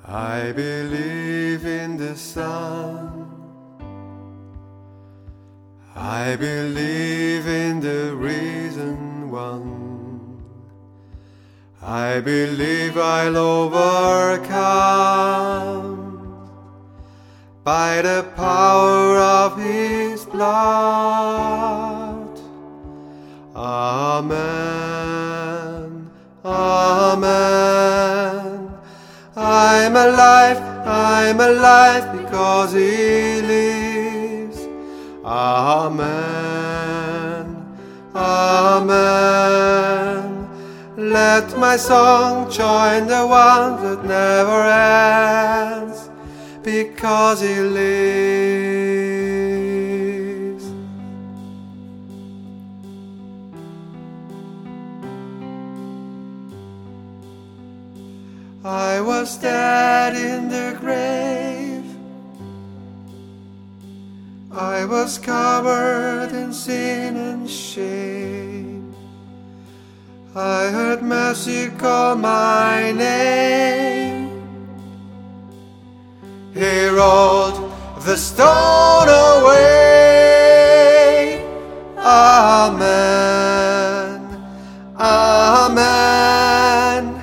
I believe in the sun. I believe in the risen one. I believe I'll overcome by the power of His blood. Amen. Amen. I'm alive because He lives. Amen. Amen. Let my song join the one that never ends, because He lives. I was dead in the grave. I was covered in sin and shame. I heard mercy call my name. He rolled the stone away. Amen. Amen.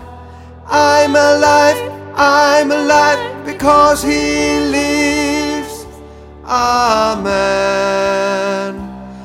I'm alive because He lives. Amen.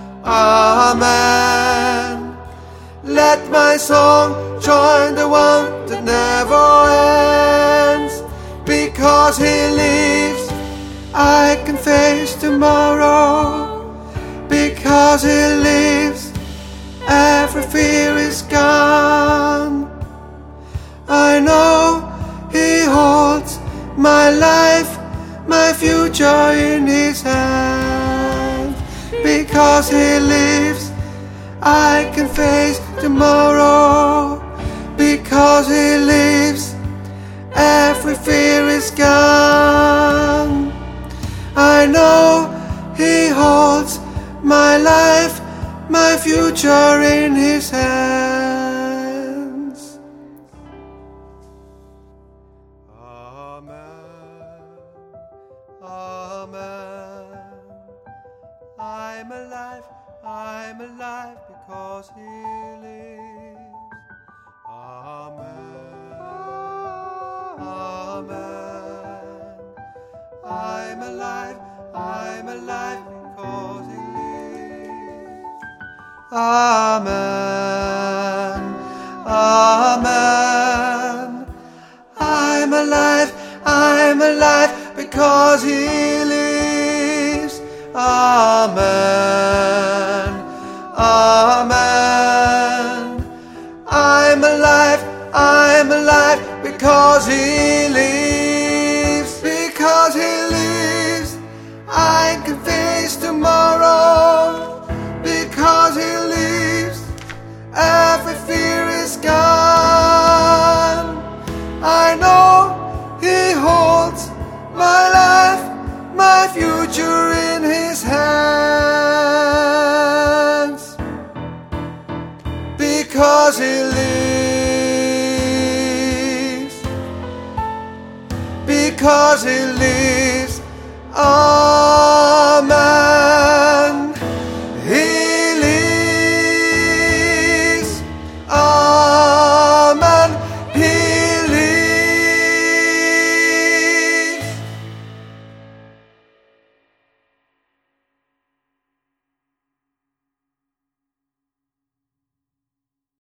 Amen. Let my song join the one that never ends, because He lives. I can face tomorrow, because He lives. Every fear is gone. I know He holds my life, my future in His hand. Because He lives, I can face tomorrow. Because He lives, every fear is gone. I know He holds my life, my future in His hands. Amen. Amen. I'm alive because He lives. Amen. Amen. I'm alive because He lives. Amen. Amen. I'm alive because He lives. Amen. Amen. I'm alive because He lives. Because He lives, I can face tomorrow. Because He lives, every fear is gone. I know He holds my life, my future in His hands. Because He lives. Because He lives.